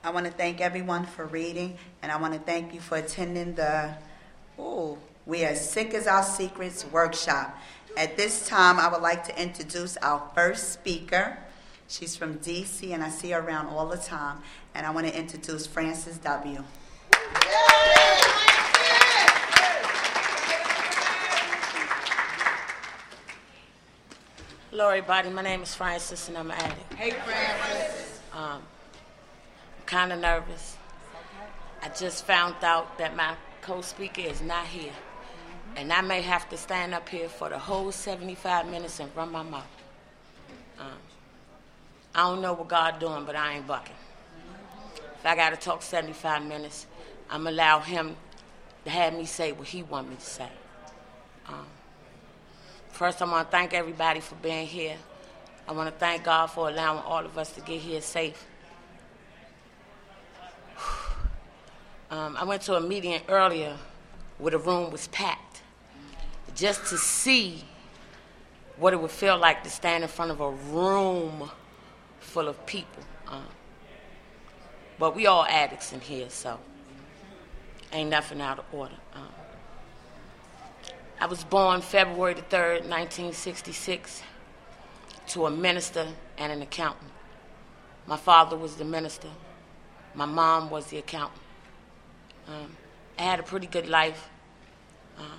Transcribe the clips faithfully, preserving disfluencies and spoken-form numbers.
I want to thank everyone for reading, and I want to thank you for attending the ooh, We Are Sick as Our Secrets workshop. At this time, I would like to introduce our first speaker. She's from D C, and I see her around all the time, and I want to introduce Frances W. Hello, everybody. My name is Frances, and I'm an addict. Hey, Frances. Um, I'm kind of nervous. I just found out that my co-speaker is not here, and I may have to stand up here for the whole seventy-five minutes and run my mouth. Um, I don't know what God doing, but I ain't bucking. If I got to talk seventy-five minutes, I'm going to allow him to have me say what he want me to say. Um, First, I want to thank everybody for being here. I want to thank God for allowing all of us to get here safe. um, I went to a meeting earlier where the room was packed, just to see what it would feel like to stand in front of a room full of people. Um, but we all addicts in here, so ain't nothing out of order. Um, I was born February the third, nineteen sixty-six, to a minister and an accountant. My father was the minister. My mom was the accountant. Um, I had a pretty good life. Um,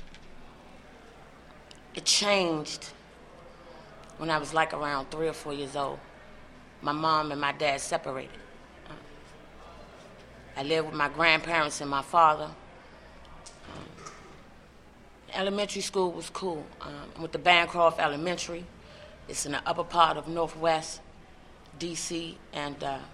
it changed when I was like around three or four years old. My mom and my dad separated. Um, I lived with my grandparents and my father. Elementary school was cool. Um, I went to Bancroft Elementary. It's in the upper part of Northwest D C, and uh,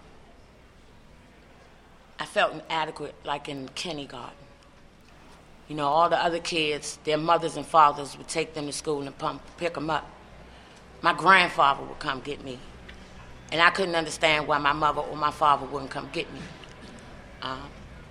I felt inadequate like in kindergarten. You know, all the other kids, their mothers and fathers would take them to school and pump, pick them up. My grandfather would come get me, and I couldn't understand why my mother or my father wouldn't come get me. Um,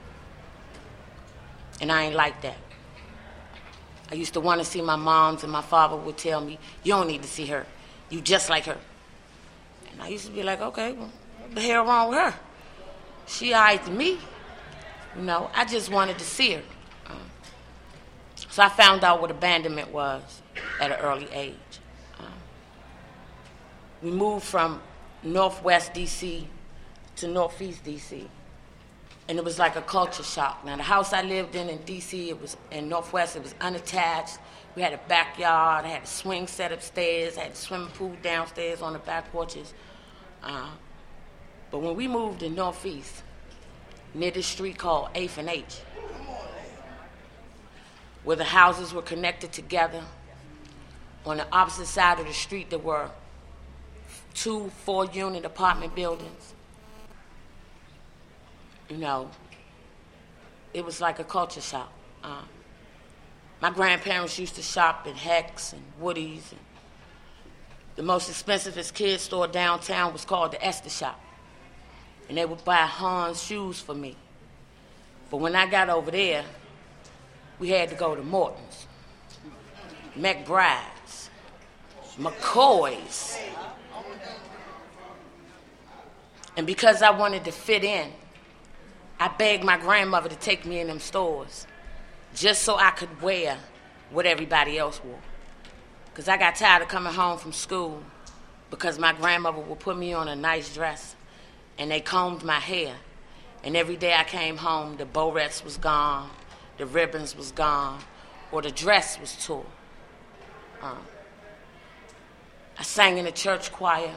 and I ain't like that. I used to want to see my moms, and my father would tell me, you don't need to see her. You just like her. And I used to be like, okay, well, what the hell wrong with her? She all right to me. You know, I just wanted to see her. Um, so I found out what abandonment was at an early age. Um, we moved from Northwest D C to Northeast D C, and it was like a culture shock. Now, the house I lived in in D C, it was in Northwest, it was unattached. We had a backyard, I had a swing set upstairs, I had a swimming pool downstairs on the back porches. Uh, but when we moved to Northeast, near this street called eighth and H, where the houses were connected together, on the opposite side of the street there were two four-unit apartment buildings. You know, it was like a culture shock. Um, my grandparents used to shop at Hecht's and Woody's. And the most expensivest kids store downtown was called the Esther Shop. And they would buy Hans shoes for me. But when I got over there, we had to go to Morton's, McBride's, McCoy's. And because I wanted to fit in, I begged my grandmother to take me in them stores just so I could wear what everybody else wore. Because I got tired of coming home from school because my grandmother would put me on a nice dress and they combed my hair. And every day I came home, the bowettes was gone, the ribbons was gone, or the dress was torn. Um, I sang in the church choir.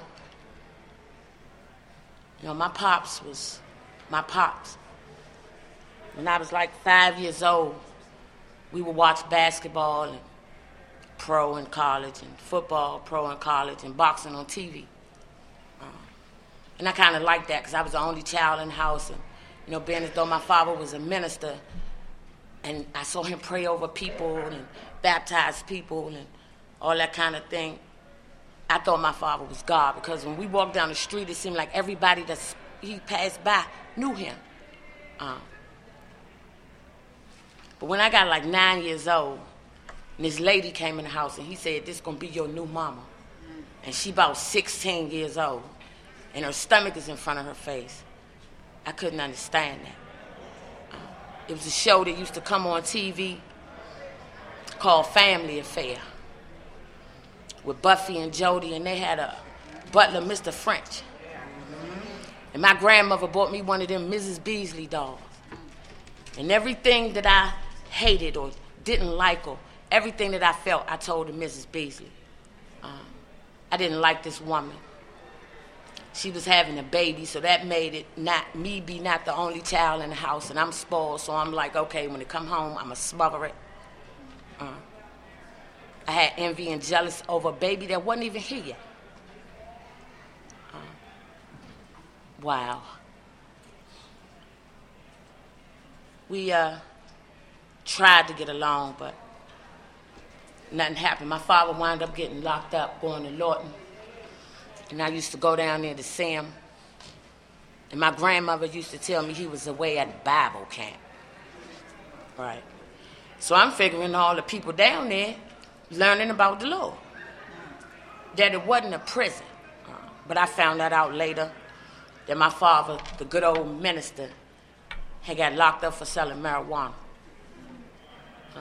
You know, my pops was my pops. When I was like five years old, we would watch basketball and pro in college, and football, pro in college, and boxing on T V. Um, and I kind of liked that because I was the only child in the house, and you know, being as though my father was a minister, and I saw him pray over people and baptize people and all that kind of thing. I thought my father was God because when we walked down the street, it seemed like everybody that he passed by knew him. Um, But when I got like nine years old, and this lady came in the house and he said, this is going to be your new mama. And she about sixteen years old, and her stomach is in front of her face. I couldn't understand that. Uh, it was a show that used to come on T V called Family Affair with Buffy and Jody, and they had a butler, Mister French. And my grandmother bought me one of them Missus Beasley dolls. And everything that I hated or didn't like or everything that I felt, I told to Missus Beasley. Um, I didn't like this woman. She was having a baby, so that made it not me be not the only child in the house, and I'm spoiled, so I'm like, okay, when it come home, I'm going to smother it. Uh, I had envy and jealous over a baby that wasn't even here yet. Uh, wow. We uh, tried to get along, but nothing happened. My father wound up getting locked up, going to Lawton. And I used to go down there to see him. And my grandmother used to tell me he was away at Bible camp. Right. So I'm figuring all the people down there learning about the Lord. That it wasn't a prison. Uh, but I found that out later, that my father, the good old minister, had got locked up for selling marijuana. Uh,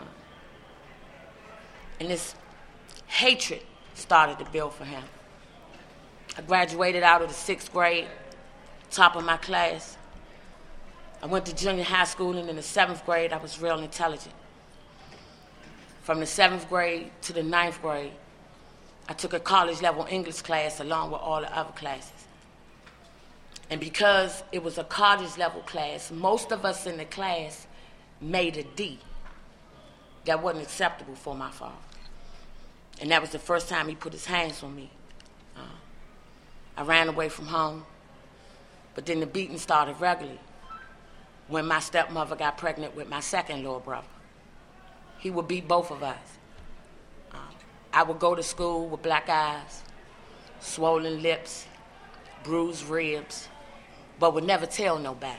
and this hatred started to build for him. I graduated out of the sixth grade, top of my class. I went to junior high school, and in the seventh grade, I was real intelligent. From the seventh grade to the ninth grade, I took a college-level English class along with all the other classes. And because it was a college-level class, most of us in the class made a D. That wasn't acceptable for my father. And that was the first time he put his hands on me. Uh, I ran away from home, but then the beating started regularly when my stepmother got pregnant with my second little brother. He would beat both of us. Uh, I would go to school with black eyes, swollen lips, bruised ribs, but would never tell nobody.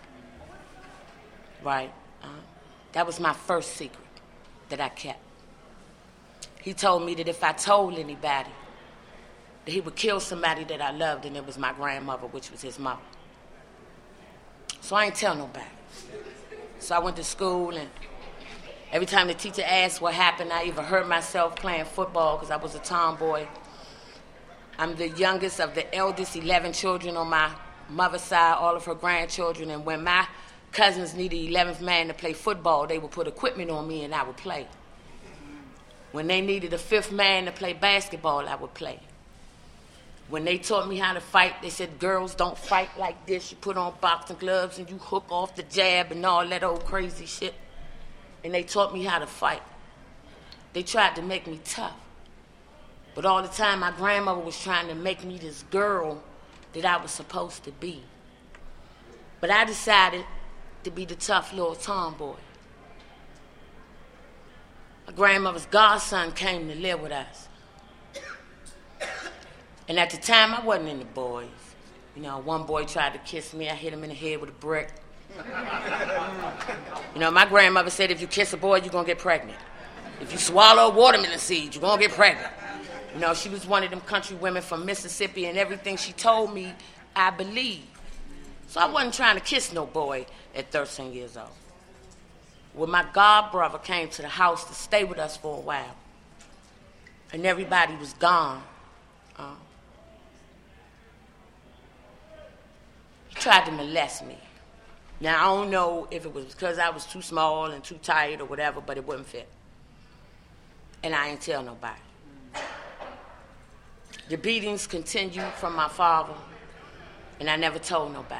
Right? Uh, that was my first secret that I kept. He told me that if I told anybody, that he would kill somebody that I loved, and it was my grandmother, which was his mother. So I ain't tell nobody. So I went to school, and every time the teacher asked what happened, I either hurt myself playing football because I was a tomboy. I'm the youngest of the eldest eleven children on my mother's side, all of her grandchildren, and when my cousins needed eleventh man to play football, they would put equipment on me and I would play. When they needed a fifth man to play basketball, I would play. When they taught me how to fight, they said, girls don't fight like this. You put on boxing gloves and you hook off the jab and all that old crazy shit. And they taught me how to fight. They tried to make me tough. But all the time, my grandmother was trying to make me this girl that I was supposed to be. But I decided to be the tough little tomboy. My grandmother's godson came to live with us. And at the time, I wasn't into boys. You know, one boy tried to kiss me. I hit him in the head with a brick. You know, my grandmother said if you kiss a boy, you're going to get pregnant. If you swallow a watermelon seed, you're going to get pregnant. You know, she was one of them country women from Mississippi, and everything she told me, I believed. So I wasn't trying to kiss no boy at thirteen years old. Well, my god brother came to the house to stay with us for a while, and everybody was gone. Uh, he tried to molest me. Now, I don't know if it was because I was too small and too tired or whatever, but it wouldn't fit. And I ain't tell nobody. The beatings continued from my father, and I never told nobody.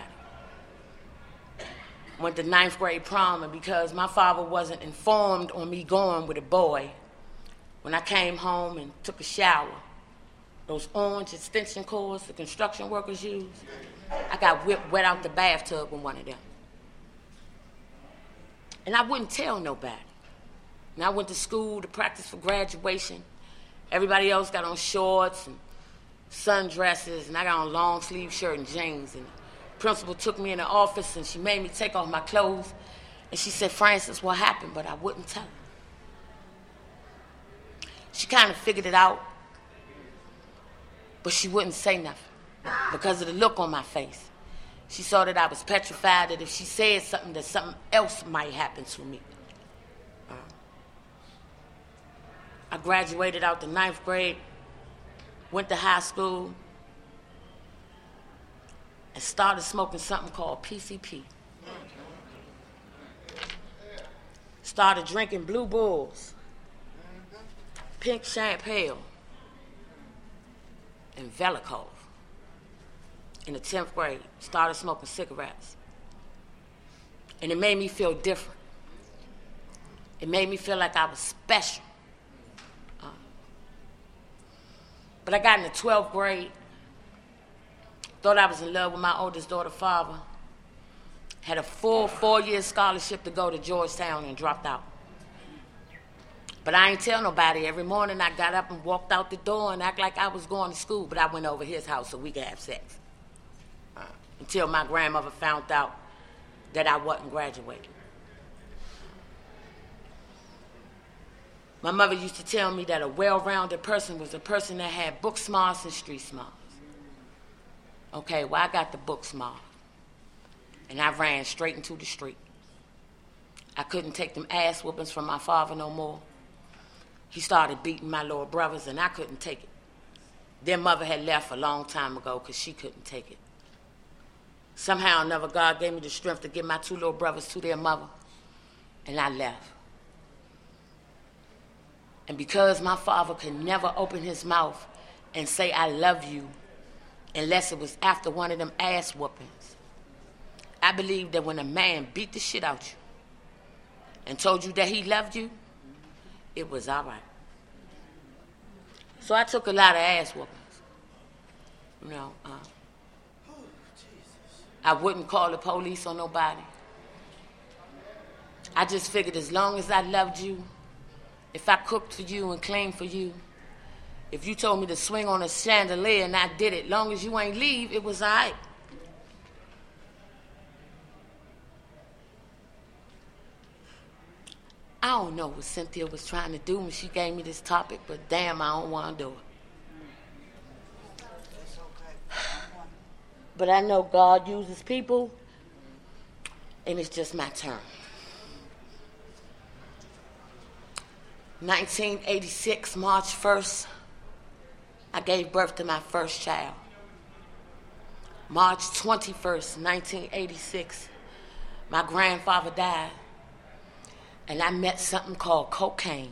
Went to ninth grade prom, and because my father wasn't informed on me going with a boy, when I came home and took a shower, those orange extension cords the construction workers use, I got whipped wet out the bathtub with one of them. And I wouldn't tell nobody. And I went to school to practice for graduation. Everybody else got on shorts and sundresses, and I got on long sleeve shirt and jeans. And the principal took me in the office, and she made me take off my clothes. And she said, Francis, what happened? But I wouldn't tell her. She kind of figured it out, but she wouldn't say nothing because of the look on my face. She saw that I was petrified that if she said something, that something else might happen to me. Uh, I graduated out the ninth grade, went to high school, and started smoking something called P C P. Started drinking Blue Bulls, Pink Champagne, and Velikov. In the tenth grade, started smoking cigarettes. And it made me feel different. It made me feel like I was special. Uh, but I got in the twelfth grade, thought I was in love with my oldest daughter's father, had a full four-year scholarship to go to Georgetown and dropped out. But I ain't tell nobody. Every morning I got up and walked out the door and act like I was going to school, but I went over his house so we could have sex. Uh, until my grandmother found out that I wasn't graduating. My mother used to tell me that a well-rounded person was a person that had book smarts and street smarts. Okay, well, I got the book smart. And I ran straight into the street. I couldn't take them ass whoopings from my father no more. He started beating my little brothers, and I couldn't take it. Their mother had left a long time ago because she couldn't take it. Somehow or another, God gave me the strength to get my two little brothers to their mother, and I left. And because my father could never open his mouth and say, I love you, unless it was after one of them ass whoopings, I believe that when a man beat the shit out you and told you that he loved you, it was all right. So I took a lot of ass whoopings. You know, uh, I wouldn't call the police on nobody. I just figured as long as I loved you, if I cooked for you and cleaned for you, if you told me to swing on a chandelier and I did it, long as you ain't leave, it was all right. I don't know what Cynthia was trying to do when she gave me this topic, but damn, I don't want to do it. But I know God uses people, and it's just my turn. nineteen eighty-six, March first, I gave birth to my first child. March twenty-first, nineteen eighty-six, my grandfather died. And I met something called cocaine.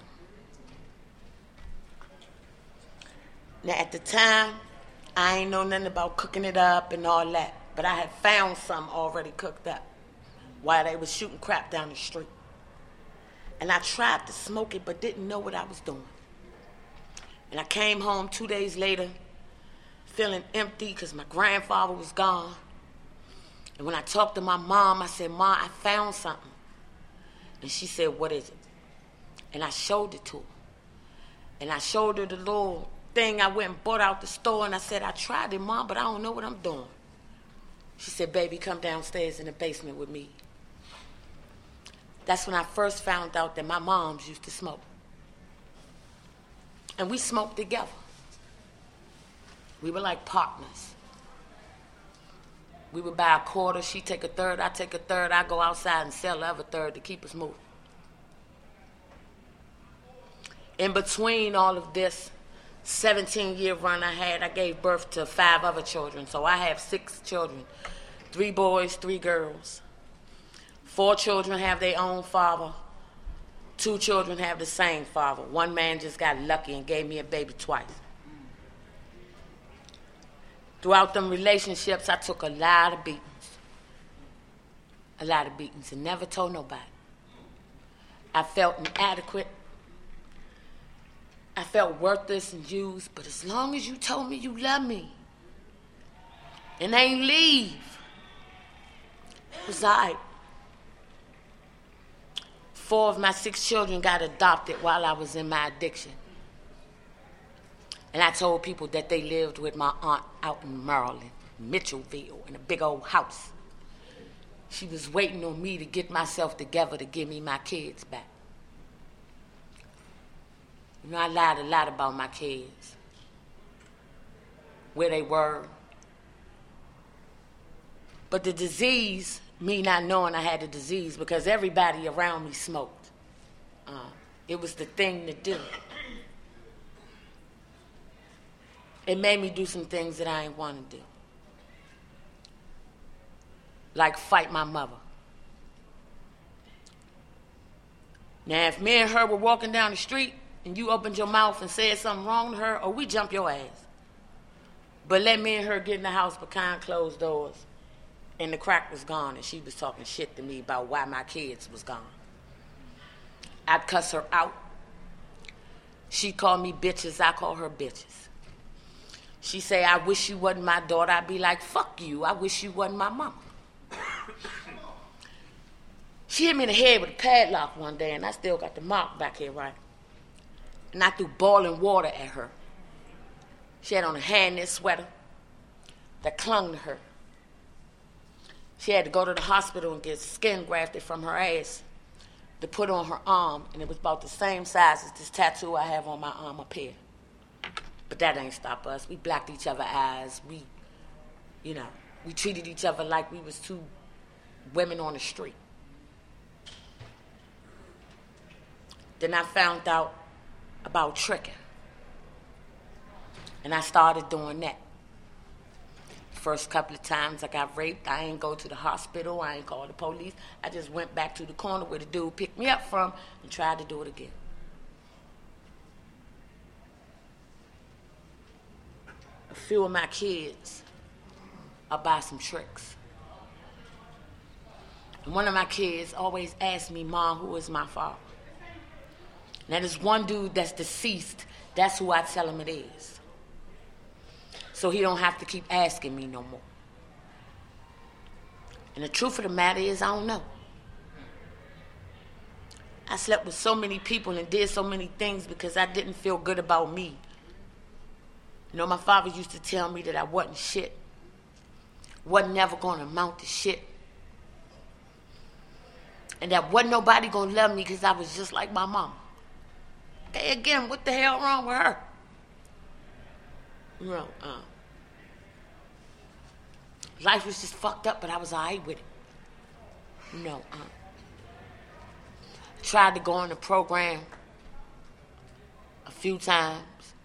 Now, at the time, I ain't know nothing about cooking it up and all that, but I had found some already cooked up while they was shooting crap down the street. And I tried to smoke it, but didn't know what I was doing. And I came home two days later, feeling empty because my grandfather was gone. And when I talked to my mom, I said, Ma, I found something. And she said, what is it? And I showed it to her. And I showed her the little thing I went and bought out the store, and I said, I tried it, Mom, but I don't know what I'm doing. She said, baby, come downstairs in the basement with me. That's when I first found out that my moms used to smoke. And we smoked together. We were like partners. We would buy a quarter, she take a third, I take a third, I go outside and sell the other third to keep us moving. In between all of this seventeen-year run I had, I gave birth to five other children. So I have six children, three boys, three girls. Four children have their own father. Two children have the same father. One man just got lucky and gave me a baby twice. Throughout them relationships, I took a lot of beatings. A lot of beatings and never told nobody. I felt inadequate. I felt worthless and used, but as long as you told me you love me and ain't leave, it was all right. Four of my six children got adopted while I was in my addiction. And I told people that they lived with my aunt out in Maryland, Mitchellville, in a big old house. She was waiting on me to get myself together to give me my kids back. You know, I lied a lot about my kids, where they were. But the disease, me not knowing I had the disease, because everybody around me smoked. Uh, it was the thing to do. It made me do some things that I didn't want to do. Like fight my mother. Now, if me and her were walking down the street and you opened your mouth and said something wrong to her, or we jump your ass. But let me and her get in the house behind closed doors, and the crack was gone, and she was talking shit to me about why my kids was gone. I'd cuss her out. She called me bitches. I call her bitches. She say, I wish you wasn't my daughter. I'd be like, fuck you. I wish you wasn't my mama. She hit me in the head with a padlock one day, and I still got the mark back here, right? And I threw boiling water at her. She had on a hairnet sweater that clung to her. She had to go to the hospital and get skin grafted from her ass to put on her arm, and it was about the same size as this tattoo I have on my arm up here. But that ain't stop us. We blacked each other eyes. We, you know, we treated each other like we was two women on the street. Then I found out about tricking. And I started doing that. First couple of times I got raped, I ain't go to the hospital, I ain't call the police. I just went back to the corner where the dude picked me up from and tried to do it again. A few of my kids are by some tricks. And one of my kids always asks me, Mom, who is my father? Now there's one dude that's deceased, that's who I tell him it is. So he don't have to keep asking me no more. And the truth of the matter is, I don't know. I slept with so many people and did so many things because I didn't feel good about me. You know, my father used to tell me that I wasn't shit. Wasn't never going to amount to shit. And that wasn't nobody going to love me because I was just like my mama. Okay, again, what the hell wrong with her? You know, uh, life was just fucked up, but I was all right with it. You know, uh, I tried to go on the program a few times.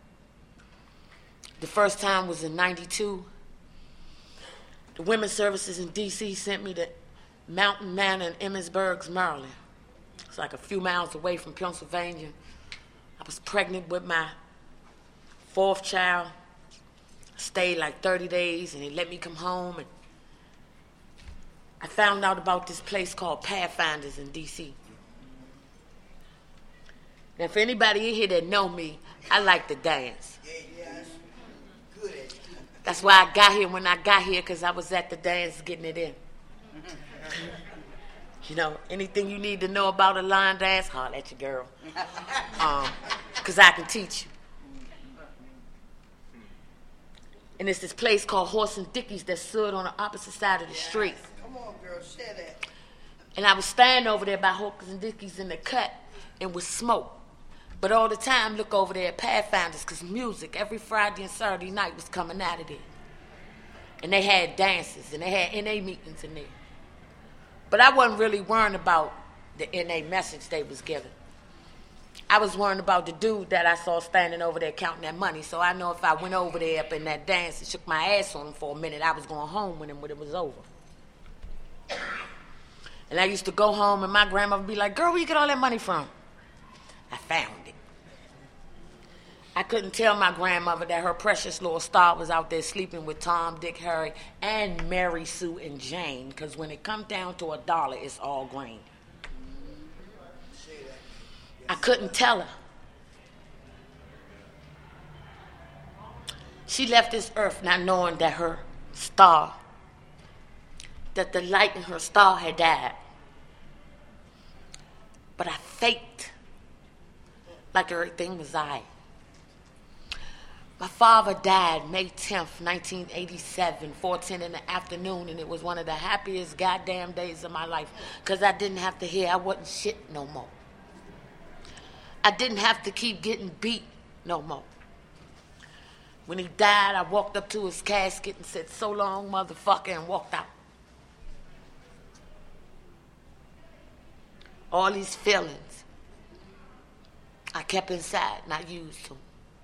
The first time was in ninety-two. The Women's Services in D C sent me to Mountain Manor in Emmitsburg, Maryland. It's like a few miles away from Pennsylvania. I was pregnant with my fourth child. Stayed like thirty days, and they let me come home. And I found out about this place called Pathfinders in D C. Now, for anybody in here that know me, I like to dance. Good at it. That's why I got here when I got here, because I was at the dance getting it in. You know, anything you need to know about a line dance, holler at your girl. Um, because I can teach you. And it's this place called Horse and Dickies that stood on the opposite side of the street. Come on, girl, share that. And I was standing over there by Horse and Dickies in the cut and would smoke. But all the time, look over there at Pathfinders, because music every Friday and Saturday night was coming out of there. And they had dances, and they had N A meetings in there. But I wasn't really worrying about the N A message they was giving. I was worrying about the dude that I saw standing over there counting that money. So I know if I went over there up in that dance and shook my ass on him for a minute, I was going home with him when it was over. And I used to go home and my grandma would be like, girl, where you get all that money from? I found it. I couldn't tell my grandmother that her precious little star was out there sleeping with Tom, Dick, Harry, and Mary, Sue, and Jane, because when it comes down to a dollar, it's all green. I couldn't tell her. She left this earth not knowing that her star, that the light in her star had died. But I faked like everything was I. My father died May tenth, nineteen eighty-seven, four ten in the afternoon, and it was one of the happiest goddamn days of my life because I didn't have to hear I wasn't shit no more. I didn't have to keep getting beat no more. When he died, I walked up to his casket and said, so long, motherfucker, and walked out. All these feelings I kept inside and I used them.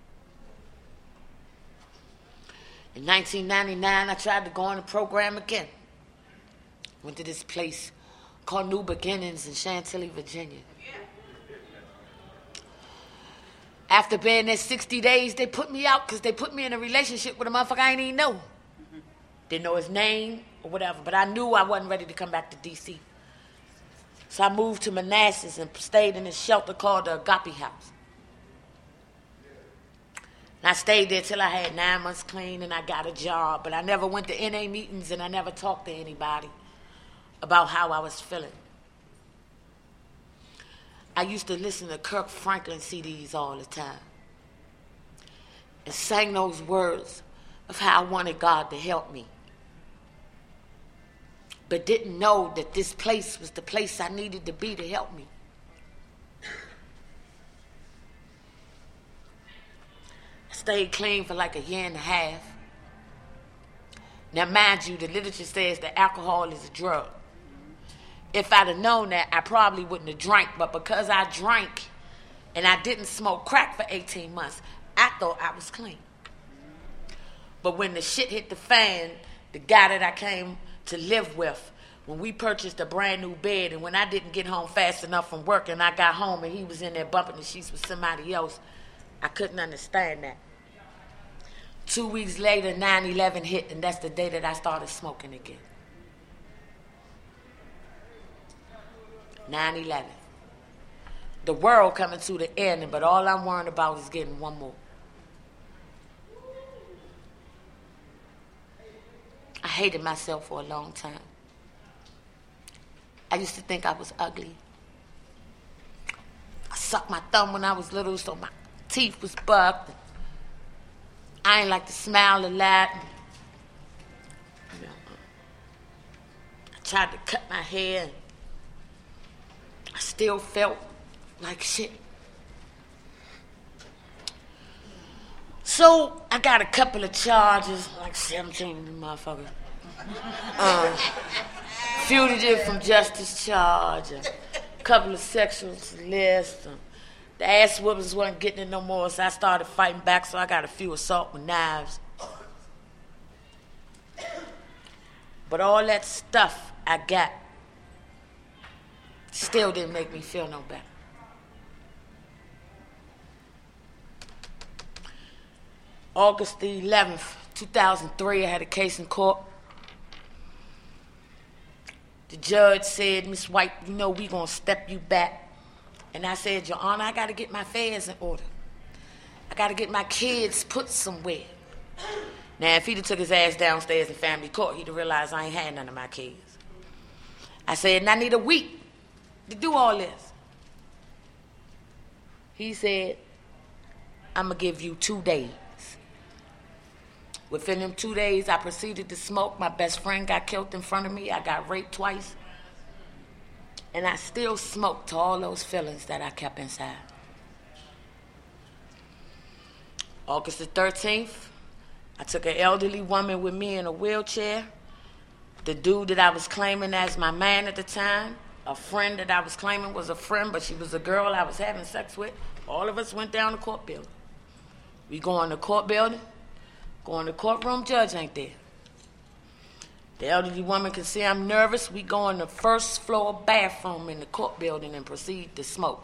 In nineteen ninety-nine, I tried to go on the program again. Went to this place called New Beginnings in Chantilly, Virginia. After being there sixty days, they put me out because they put me in a relationship with a motherfucker I ain't even know. Mm-hmm. Didn't know his name or whatever, but I knew I wasn't ready to come back to D C. So I moved to Manassas and stayed in this shelter called the Agape House. And I stayed there till I had nine months clean and I got a job, but I never went to N A meetings and I never talked to anybody about how I was feeling. I used to listen to Kirk Franklin C Ds all the time and sang those words of how I wanted God to help me, but didn't know that this place was the place I needed to be to help me. I stayed clean for like a year and a half. Now, mind you, the literature says that alcohol is a drug. If I'd have known that, I probably wouldn't have drank. But because I drank and I didn't smoke crack for eighteen months, I thought I was clean. But when the shit hit the fan, the guy that I came to live with, when we purchased a brand new bed and when I didn't get home fast enough from work and I got home and he was in there bumping the sheets with somebody else, I couldn't understand that. Two weeks later, nine eleven hit, and that's the day that I started smoking again. nine eleven. The world coming to the end, but all I'm worrying about is getting one more. I hated myself for a long time. I used to think I was ugly. I sucked my thumb when I was little, so my teeth was bucked. I ain't like to smile a lot. I tried to cut my hair. I still felt like shit. So I got a couple of charges, like seventeen motherfucker. Uh, fugitive from justice charge, a couple of sexual lists. Um, the ass whoopers wasn't getting it no more, so I started fighting back, so I got a few assault with knives. But all that stuff I got still didn't make me feel no better. August the eleventh, two thousand three, I had a case in court. The judge said, Miss White, you know we gonna step you back. And I said, Your Honor, I gotta get my affairs in order. I gotta get my kids put somewhere. Now, if he'd have took his ass downstairs in family court, he'd have realized I ain't had none of my kids. I said, and I need a week to do all this. He said, I'm gonna give you two days. Within them two days, I proceeded to smoke. My best friend got killed in front of me. I got raped twice. And I still smoked to all those feelings that I kept inside. August the thirteenth, I took an elderly woman with me in a wheelchair. The dude that I was claiming as my man at the time, a friend that I was claiming was a friend, but she was a girl I was having sex with. All of us went down to court building. We go in the court building, go in the courtroom, judge ain't there. The elderly woman can see I'm nervous. We go in the first floor bathroom in the court building and proceed to smoke.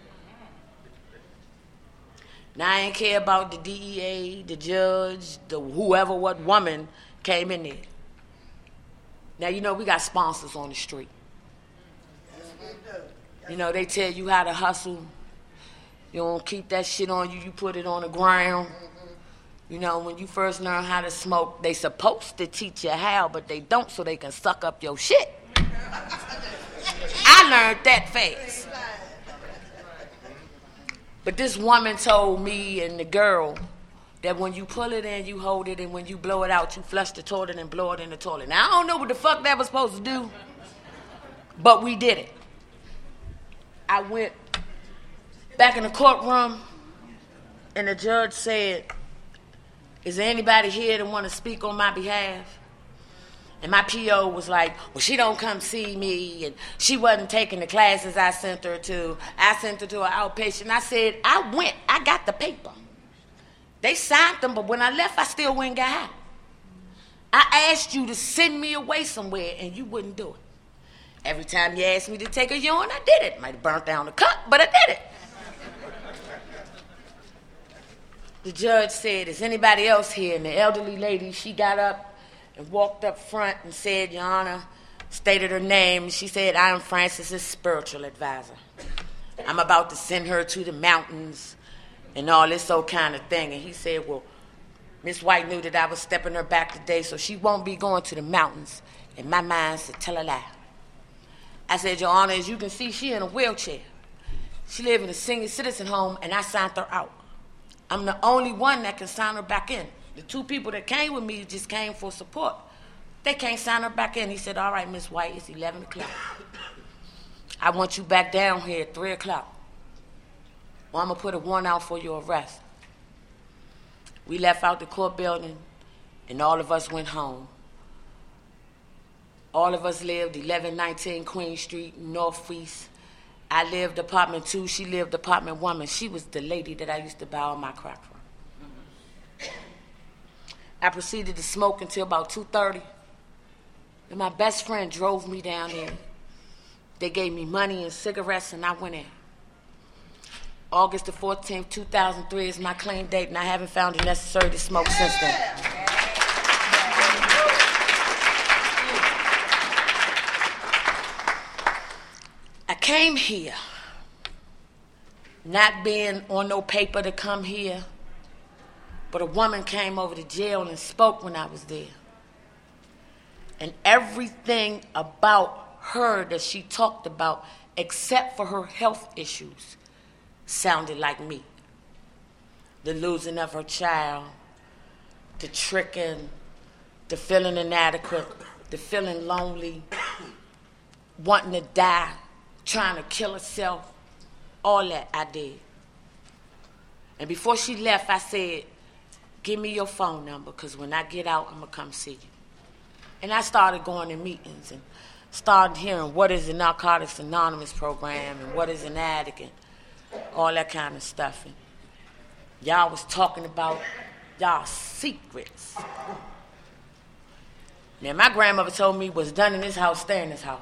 Now I ain't care about the D E A, the judge, the whoever, what woman came in there. Now, you know, we got sponsors on the street. You know, they tell you how to hustle. You don't keep that shit on you, you put it on the ground. You know, when you first learn how to smoke, they supposed to teach you how, but they don't so they can suck up your shit. I learned that fast. But this woman told me and the girl that when you pull it in, you hold it, and when you blow it out, you flush the toilet and blow it in the toilet. Now, I don't know what the fuck that was supposed to do, but we did it. I went back in the courtroom, and the judge said, is there anybody here that want to speak on my behalf? And my P O was like, well, she don't come see me, and she wasn't taking the classes I sent her to. I sent her to an outpatient. I said, I went, I got the paper. They signed them, but when I left, I still went and got out. I asked you to send me away somewhere, and you wouldn't do it. Every time you asked me to take a urine, I did it. Might have burnt down the cup, but I did it. The judge said, is anybody else here? And the elderly lady, she got up and walked up front and said, Your Honor, stated her name. She said, I am Francis's spiritual advisor. I'm about to send her to the mountains and all this old kind of thing. And he said, well, Miss White knew that I was stepping her back today, so she won't be going to the mountains. And my mind said, tell a lie. I said, Your Honor, as you can see, she in a wheelchair. She live in a senior citizen home, and I signed her out. I'm the only one that can sign her back in. The two people that came with me just came for support. They can't sign her back in. He said, all right, Miss White, it's eleven o'clock. I want you back down here at three o'clock. Well, I'm going to put a warrant out for your arrest. We left out the court building, and all of us went home. All of us lived eleven nineteen Queen Street, Northeast. I lived apartment two. She lived apartment one. And she was the lady that I used to buy all my crack from. I proceeded to smoke until about two thirty. And my best friend drove me down there. They gave me money and cigarettes, and I went in. August the fourteenth, two thousand three is my clean date, and I haven't found it necessary to smoke since then. I came here, not being on no paper to come here, but a woman came over to jail and spoke when I was there. And everything about her that she talked about, except for her health issues, sounded like me. The losing of her child, the tricking, the feeling inadequate, the feeling lonely, wanting to die, trying to kill herself, all that I did. And before she left, I said, give me your phone number, because when I get out, I'm going to come see you. And I started going to meetings and started hearing what is the Narcotics Anonymous program and what is an addict and all that kind of stuff. And y'all was talking about y'all secrets. Now, my grandmother told me what's done in this house, stay in this house.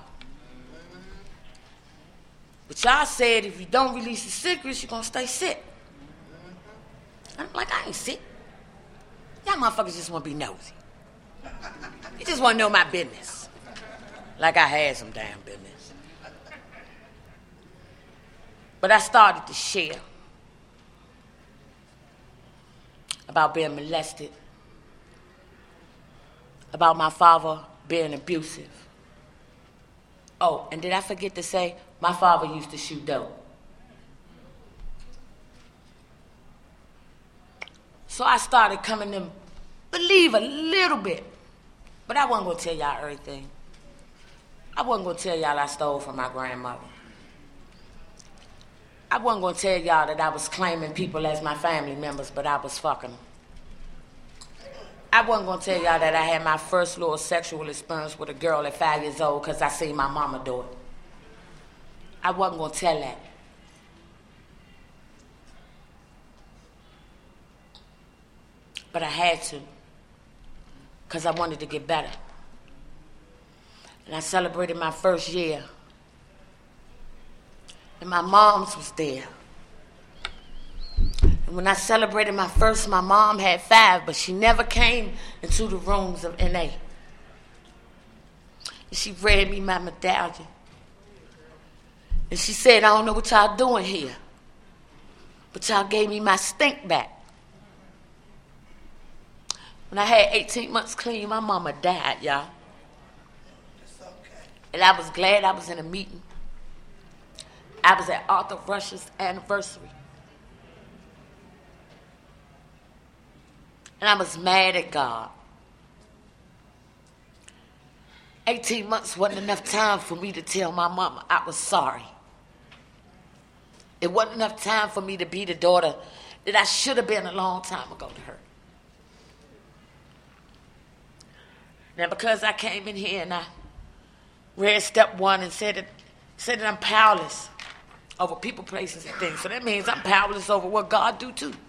But y'all said if you don't release the secrets, you're going to stay sick. I'm like, I ain't sick. Y'all motherfuckers just want to be nosy. You just want to know my business. Like I had some damn business. But I started to share about being molested, about my father being abusive. Oh, and did I forget to say, my father used to shoot dope. So I started coming to believe a little bit. But I wasn't going to tell y'all everything. I wasn't going to tell y'all I stole from my grandmother. I wasn't going to tell y'all that I was claiming people as my family members, but I was fucking them. I wasn't going to tell y'all that I had my first little sexual experience with a girl at five years old because I seen my mama do it. I wasn't going to tell that. But I had to, because I wanted to get better. And I celebrated my first year. And my mom's was there. And when I celebrated my first, my mom had five, but she never came into the rooms of N A. And she read me my medallion. And she said, I don't know what y'all doing here, but y'all gave me my stink back. When I had eighteen months clean, my mama died, y'all. It's okay. And I was glad I was in a meeting. I was at Arthur Rush's anniversary. And I was mad at God. eighteen months wasn't enough time for me to tell my mama I was sorry. It wasn't enough time for me to be the daughter that I should have been a long time ago to her. Now, because I came in here and I read step one and said that, said that I'm powerless over people, places, and things. So that means I'm powerless over what God do too.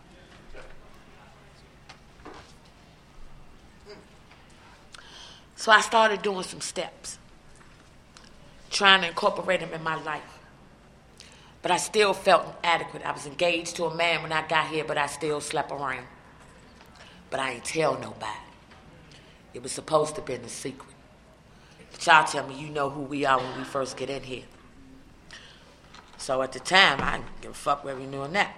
So I started doing some steps, trying to incorporate them in my life. But I still felt inadequate. I was engaged to a man when I got here, but I still slept around. But I ain't tell nobody. It was supposed to be a secret. But y'all tell me you know who we are when we first get in here. So at the time, I didn't give a fuck whether you knew or not.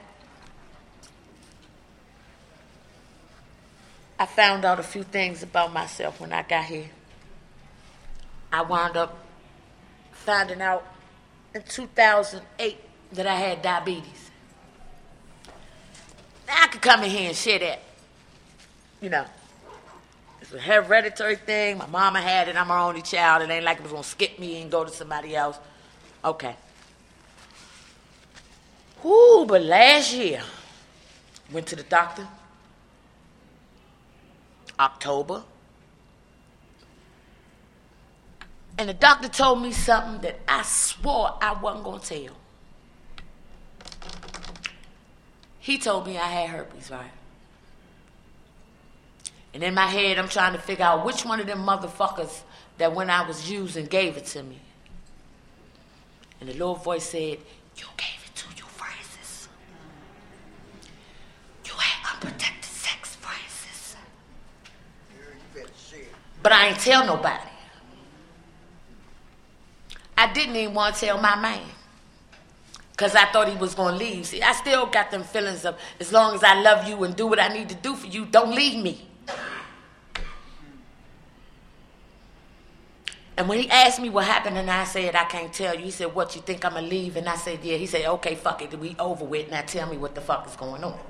I found out a few things about myself when I got here. I wound up finding out in two thousand eight that I had diabetes. Now I could come in here and share that. You know, it's a hereditary thing. My mama had it. I'm her only child. It ain't like it was going to skip me and go to somebody else. Okay. Whoo, but last year, went to the doctor. October. And the doctor told me something that I swore I wasn't going to tell. He told me I had herpes, right? And in my head, I'm trying to figure out which one of them motherfuckers that when I was using gave it to me. And the little voice said, you gave it to you, Francis. You had unprotected sex, Francis. But I ain't tell nobody. I didn't even want to tell my man. Because I thought he was going to leave. See, I still got them feelings of, as long as I love you and do what I need to do for you, don't leave me. And when he asked me what happened and I said, I can't tell you, he said, what, you think I'm going to leave? And I said, yeah. He said, okay, fuck it, we over with. Now tell me what the fuck is going on.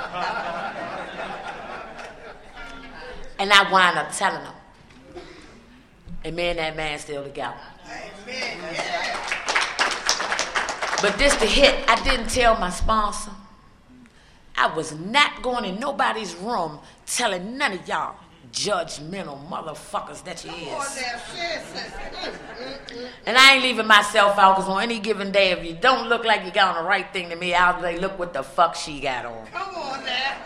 And I wind up telling him. And me and that man still together. Amen. Yeah. But this the hit. I didn't tell my sponsor. I was not going in nobody's room telling none of y'all judgmental motherfuckers that you is. And I ain't leaving myself out because on any given day, if you don't look like you got on the right thing to me, I'll say, look what the fuck she got on. Come on now.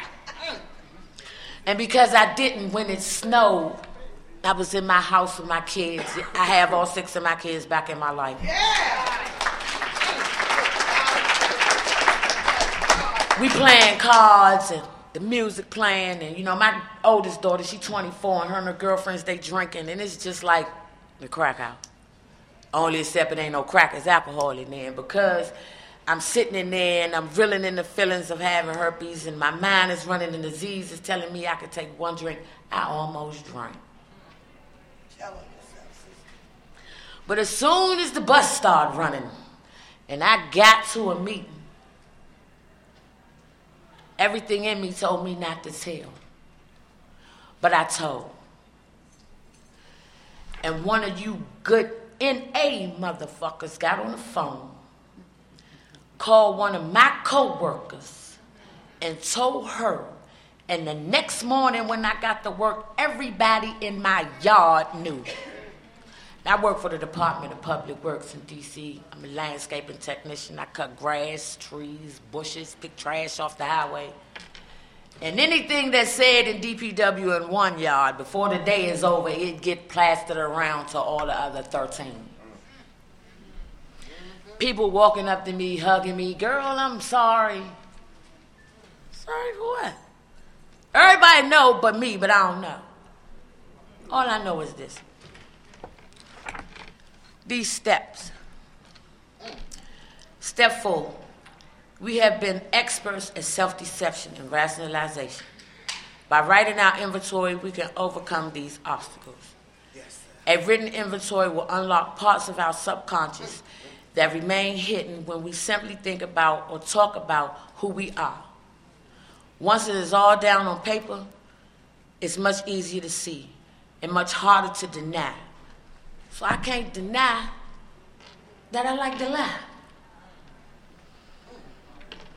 And because I didn't when it snowed, I was in my house with my kids. I have all six of my kids back in my life. Yeah. We playing cards and the music playing, and you know, my oldest daughter, she's twenty-four, and her and her girlfriends, they drinking, and it's just like the crack out. Only except it ain't no crack, it's alcohol in there. And because I'm sitting in there and I'm reeling in the feelings of having herpes, and my mind is running, and the disease is telling me I could take one drink, I almost drank. But as soon as the bus started running, and I got to a meeting, everything in me told me not to tell. But I told. And one of you good N A motherfuckers got on the phone, called one of my co-workers, and told her. And the next morning when I got to work, everybody in my yard knew. I work for the Department of Public Works in D C I'm a landscaping technician. I cut grass, trees, bushes, pick trash off the highway. And anything that's said in D P W in one yard, before the day is over, it get plastered around to all the other thirteen. People walking up to me, hugging me, girl, I'm sorry. Sorry for what? Everybody know but me, but I don't know. All I know is this. These steps. Step four, we have been experts at self-deception and rationalization. By writing our inventory, we can overcome these obstacles. Yes, a written inventory will unlock parts of our subconscious that remain hidden when we simply think about or talk about who we are. Once it is all down on paper, it's much easier to see and much harder to deny. So I can't deny that I like to lie.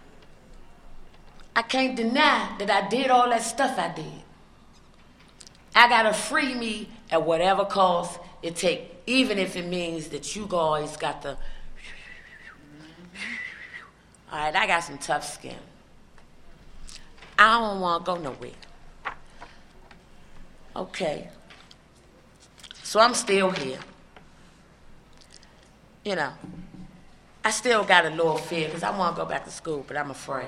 I can't deny that I did all that stuff I did. I got to free me at whatever cost it take, even if it means that you guys got to... All right, I got some tough skin. I don't want to go nowhere. Okay. So I'm still here. You know, I still got a little fear because I want to go back to school, but I'm afraid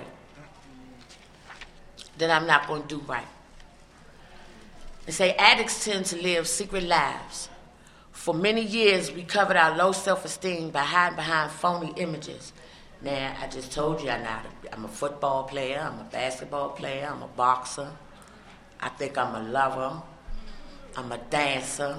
that I'm not going to do right. They say addicts tend to live secret lives. For many years, we covered our low self-esteem by hiding behind phony images. Now, I just told you I'm, not a, I'm a football player, I'm a basketball player, I'm a boxer. I think I'm a lover, I'm a dancer.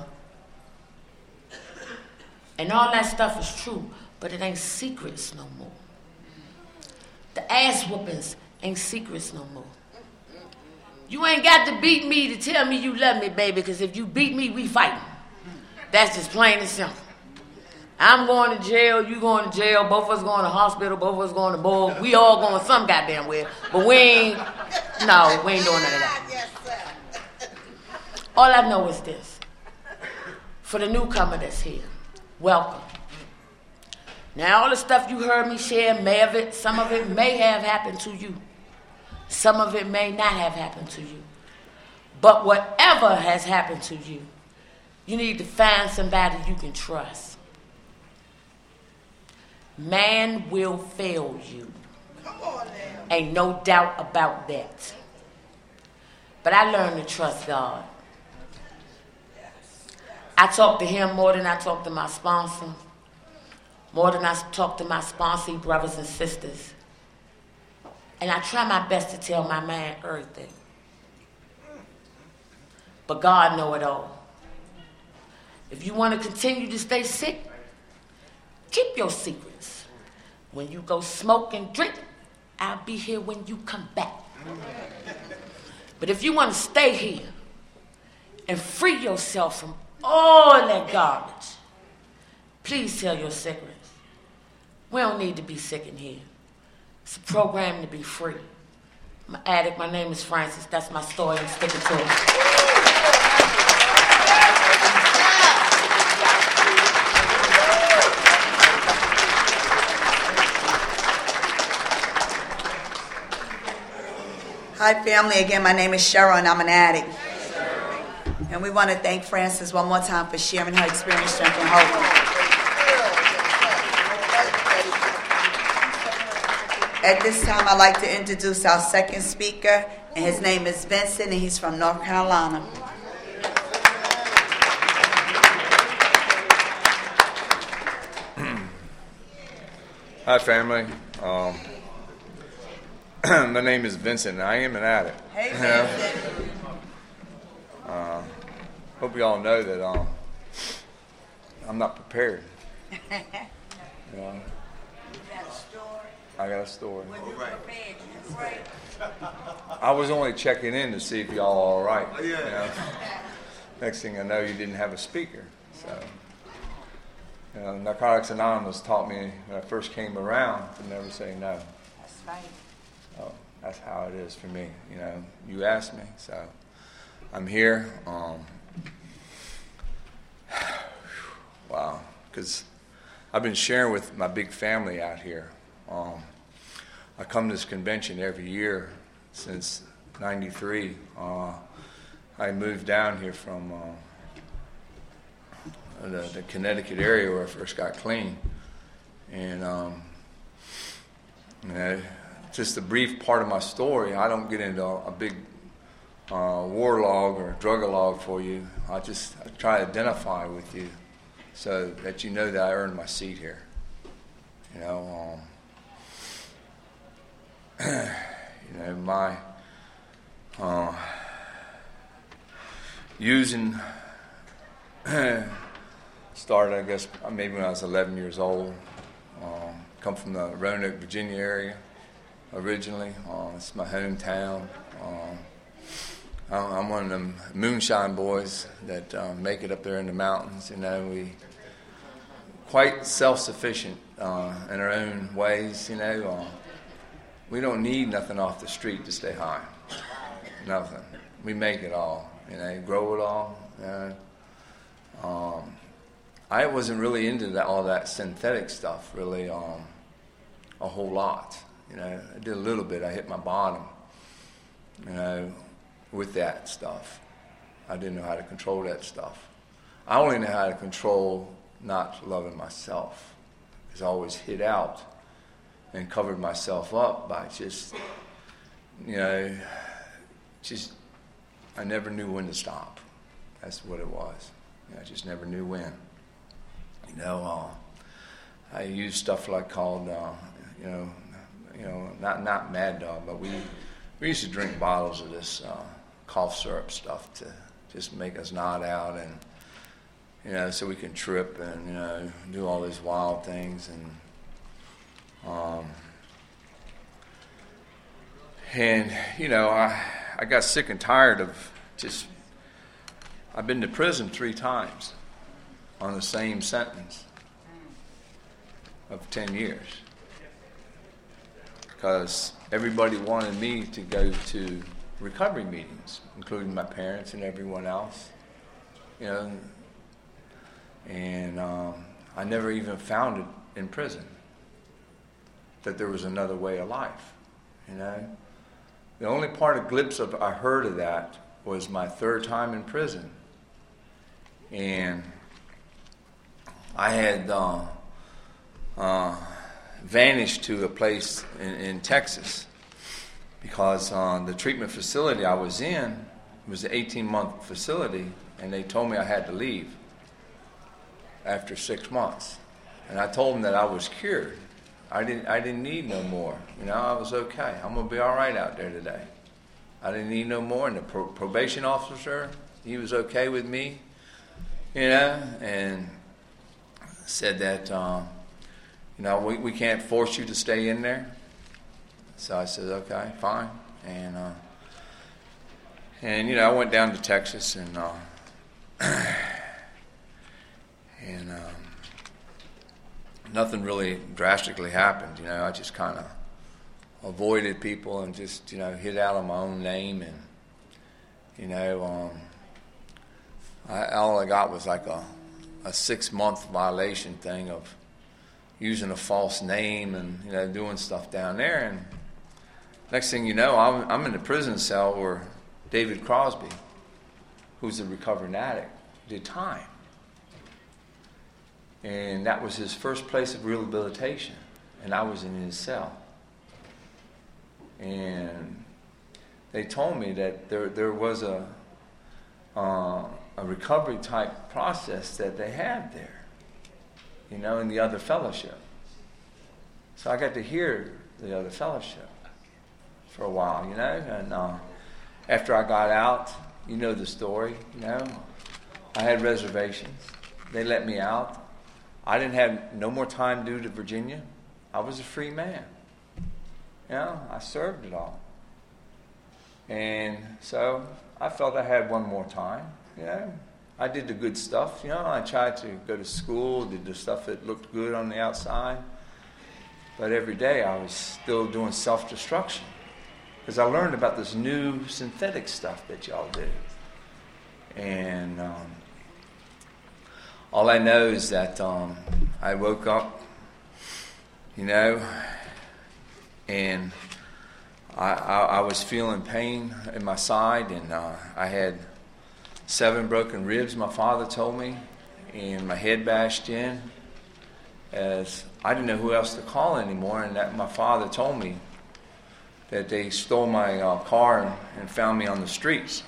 And all that stuff is true, but it ain't secrets no more. The ass whoopings ain't secrets no more. You ain't got to beat me to tell me you love me, baby, because if you beat me, we fighting. That's just plain and simple. I'm going to jail, you going to jail, both of us going to hospital, both of us going to board. We all going some goddamn way, but we ain't, no, we ain't doing none of that. All I know is this. For the newcomer that's here, welcome. Now, all the stuff you heard me share, may of it, some of it may have happened to you. Some of it may not have happened to you. But whatever has happened to you, you need to find somebody you can trust. Man will fail you. Come on now. Ain't no doubt about that. But I learned to trust God. I talk to him more than I talk to my sponsor. More than I talk to my sponsee brothers and sisters. And I try my best to tell my man everything. But God know it all. If you want to continue to stay sick, keep your secrets. When you go smoke and drink, I'll be here when you come back. But if you want to stay here and free yourself from all that garbage, please tell your secrets. We don't need to be sick in here. It's a program to be free. I'm an addict. My name is Francis. That's my story. I'm sticking to it. Hi, family. Again, my name is Cheryl, and I'm an addict. And we want to thank Frances one more time for sharing her experience, strength, and hope. At this time, I'd like to introduce our second speaker, and his name is Vincent, and he's from North Carolina. Hi, family. Um, my name is Vincent, and I am an addict. Hey, Vincent. uh, hope you all know that um, I'm not prepared. You know, I got a story. I was only checking in to see if y'all are all right. You know? Next thing I know, you didn't have a speaker. So, you know, Narcotics Anonymous taught me when I first came around to never say no. That's right. So that's how it is for me. You know, you asked me, so I'm here. Um, wow, because I've been sharing with my big family out here. Um, I come to this convention every year since ninety-three. Uh, I moved down here from uh, the, the Connecticut area where I first got clean. And, um, you know, just a brief part of my story. I don't get into a, a big uh, war log or drug log for you. I just I try to identify with you so that you know that I earned my seat here. You know, um, you know, my uh, using started, I guess, maybe when I was eleven years old. Um, come from the Roanoke, Virginia area originally. Uh, it's my hometown. Um, I'm one of them moonshine boys that um, make it up there in the mountains. You know, we quite self-sufficient uh, in our own ways. You know. Uh, We don't need nothing off the street to stay high. Nothing. We make it all. you know, grow it all. You know. Um, I wasn't really into that, all that synthetic stuff, really, um, a whole lot. You know, I did a little bit. I hit my bottom, you know, with that stuff. I didn't know how to control that stuff. I only know how to control not loving myself, because I always hid out and covered myself up by just, you know, just, I never knew when to stop. That's what it was. You know, I just never knew when. You know, uh, I used stuff like called, uh, you know, you know, not not Mad Dog, but we we used to drink bottles of this uh, cough syrup stuff to just make us nod out, and you know, so we can trip and you know do all these wild things, and um, and you know, I I got sick and tired of just. I've been to prison three times on the same sentence of ten years. Because everybody wanted me to go to recovery meetings, including my parents and everyone else, you know, and um, I never even found it in prison, that there was another way of life, you know. The only part of glimpse of I heard of that was my third time in prison, and I had uh, uh, vanished to a place in, in Texas because uh, the treatment facility I was in was an eighteen-month facility, and they told me I had to leave after six months. And I told them that I was cured. I didn't, I didn't need no more. You know, I was okay. I'm going to be all right out there today. I didn't need no more. And the pro- probation officer, he was okay with me, you know, and said that, um, you know, we, we can't force you to stay in there. So I said, okay, fine. And, uh, and you know, I went down to Texas, and, uh, and um, nothing really drastically happened. You know, I just kind of avoided people and just, you know, hid out on my own name. And, you know, um, I, all I got was like a, a six-month violation thing of using a false name and, you know, doing stuff down there. And next thing you know, I'm, I'm in a prison cell where David Crosby, who's a recovering addict, did time. And that was his first place of rehabilitation. And I was in his cell. And they told me that there there was a uh, a recovery type process that they had there, you know, in the other fellowship. So I got to hear the other fellowship for a while, you know. And uh, after I got out, you know the story, you know. I had reservations. They let me out. I didn't have no more time due to Virginia. I was a free man. You know, I served it all. And so I felt I had one more time. You know, I did the good stuff. You know, I tried to go to school, did the stuff that looked good on the outside. But every day I was still doing self-destruction. Because I learned about this new synthetic stuff that y'all did. And um, all I know is that um, I woke up, you know, and I, I, I was feeling pain in my side, and uh, I had seven broken ribs, my father told me, and my head bashed in, as I didn't know who else to call anymore, and that my father told me that they stole my uh, car and, and found me on the streets.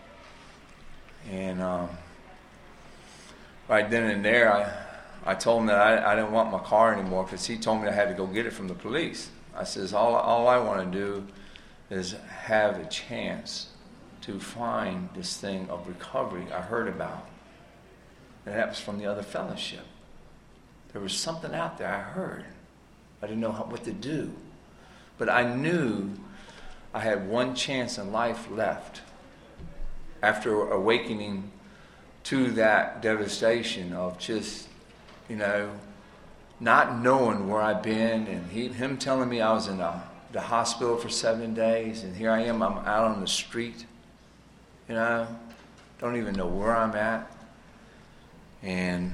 And um, right then and there, I, I told him that I, I didn't want my car anymore, because he told me I had to go get it from the police. I says, all, all I want to do is have a chance to find this thing of recovery I heard about. And that was from the other fellowship. There was something out there I heard. I didn't know how, what to do. But I knew I had one chance in life left after awakening to that devastation of just, you know, not knowing where I've been, and he, him telling me I was in the, the hospital for seven days, and here I am, I'm out on the street, you know, don't even know where I'm at. And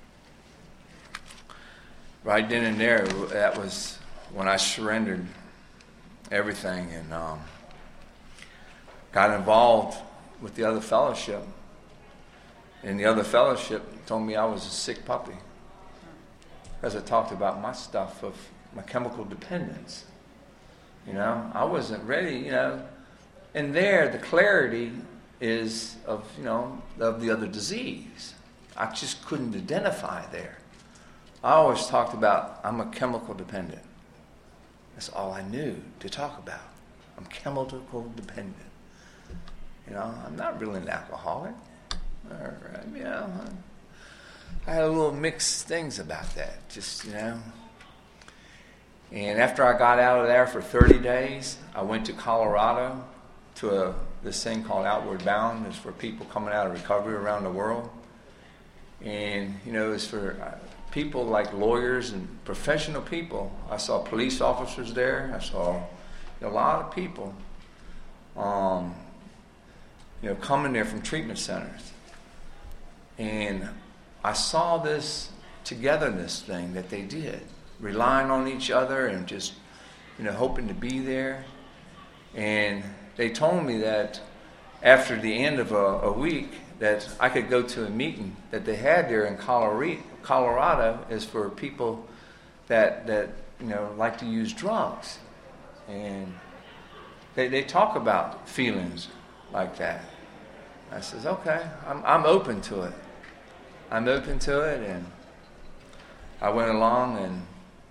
right then and there, that was when I surrendered everything and um, got involved with the other fellowship. And the other fellowship told me I was a sick puppy, because I talked about my stuff of my chemical dependence. You know, I wasn't ready, you know. And there, the clarity is of, you know, of the other disease. I just couldn't identify there. I always talked about I'm a chemical dependent. That's all I knew to talk about. I'm chemical dependent. You know, I'm not really an alcoholic. Or, you know, I had a little mixed things about that, just, you know. And after I got out of there for thirty days, I went to Colorado to a, this thing called Outward Bound. It's for people coming out of recovery around the world. And, you know, it's for people like lawyers and professional people. I saw police officers there. I saw you know, a lot of people, um, you know, coming there from treatment centers. And I saw this togetherness thing that they did, relying on each other and just, you know, hoping to be there. And they told me that after the end of a, a week that I could go to a meeting that they had there in Colorado, Colorado is for people that, that you know, like to use drugs. And they, they talk about feelings like that. I says, okay, I'm, I'm open to it. I'm open to it, and I went along, and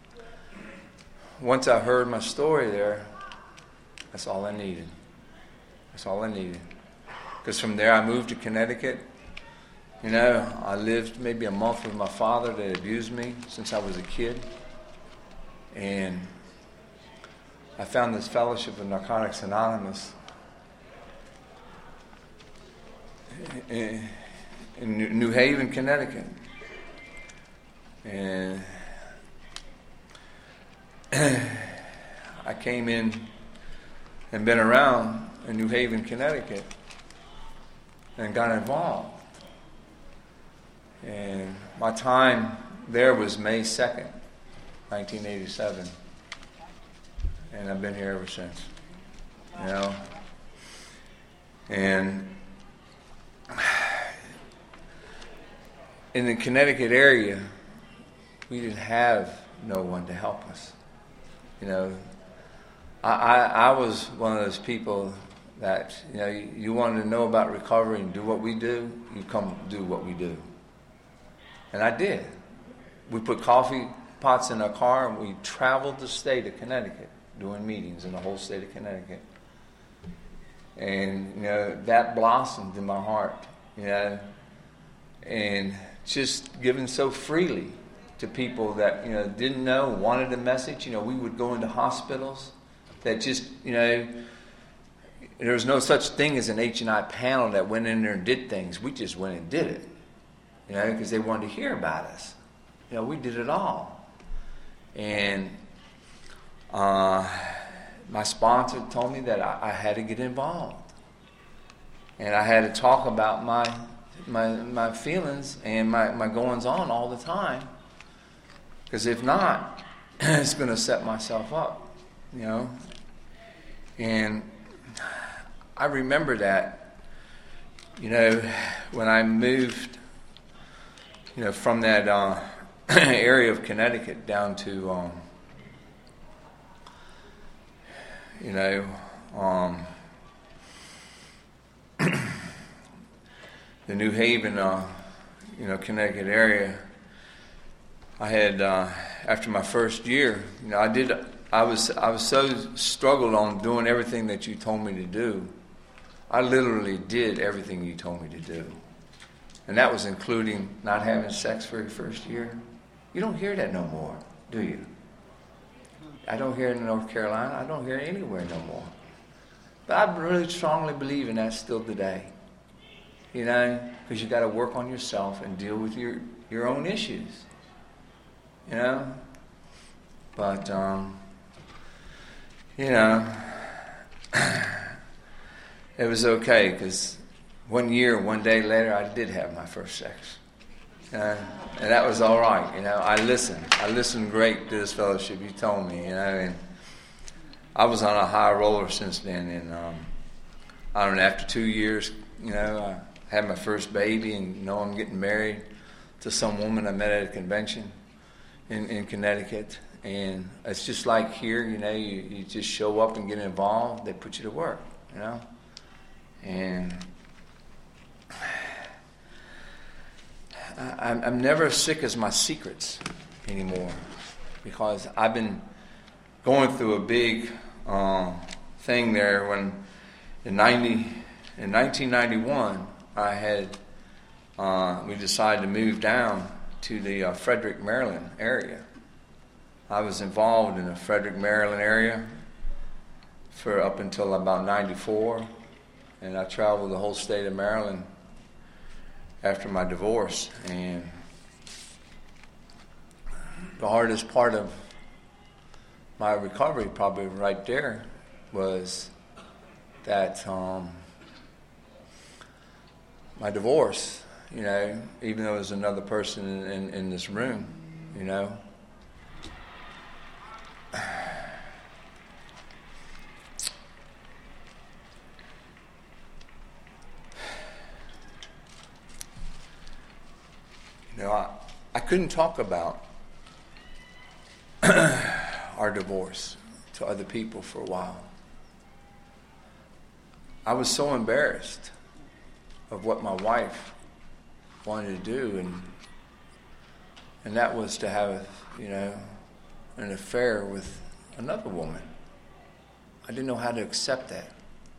once I heard my story there, that's all I needed. That's all I needed. Because from there I moved to Connecticut. You know, I lived maybe a month with my father that abused me since I was a kid. And I found this fellowship of Narcotics Anonymous in New Haven, Connecticut. And I came in and been around in New Haven, Connecticut, and got involved. And my time there was May second, nineteen eighty-seven. And I've been here ever since. You know? And in the Connecticut area, we didn't have no one to help us. You know, I, I, I was one of those people that, you know, you, you wanted to know about recovery and do what we do, you come do what we do. And I did. We put coffee pots in our car and we traveled the state of Connecticut doing meetings in the whole state of Connecticut. And, you know, that blossomed in my heart, you know, and just giving so freely to people that, you know, didn't know, wanted a message. You know, we would go into hospitals that just, you know, there was no such thing as an H and I panel that went in there and did things. We just went and did it, you know, because they wanted to hear about us. You know, we did it all. And uh, my sponsor told me that I, I had to get involved. And I had to talk about my my my feelings and my, my goings on all the time. Because if not, it's going to set myself up, you know. And I remember that, you know, when I moved, you know, from that uh, area of Connecticut down to, um, you know, um, the New Haven, uh, you know, Connecticut area. I had uh, after my first year, you know, I did. I was I was so struggled on doing everything that you told me to do. I literally did everything you told me to do, and that was including not having sex for your first year. You don't hear that no more, do you? I don't hear it in North Carolina. I don't hear it anywhere no more. But I really strongly believe in that still today. You know, because you got to work on yourself and deal with your, your own issues. You know? But, um, you know, it was okay because one year, one day later, I did have my first sex. Uh, and that was all right, you know. I listened. I listened great to this fellowship. You told me, you know, and I was on a high roller since then. And um, I don't know, after two years, you know, I had my first baby, and you know, I'm getting married to some woman I met at a convention in, in Connecticut. And it's just like here, you know, you, you just show up and get involved. They put you to work, you know. And I, I'm never as sick as my secrets anymore, because I've been going through a big um, thing there when in ninety in nineteen ninety-one I had uh, we decided to move down to the uh, Frederick, Maryland area. I was involved in the Frederick, Maryland area for up until about ninety-four, and I traveled the whole state of Maryland after my divorce. And the hardest part of my recovery, probably right there, was that um, my divorce, you know, even though there's another person in, in, in this room, you know, You know, I, I couldn't talk about our divorce to other people for a while. I was so embarrassed of what my wife wanted to do, and and that was to have, you know, an affair with another woman. I didn't know how to accept that.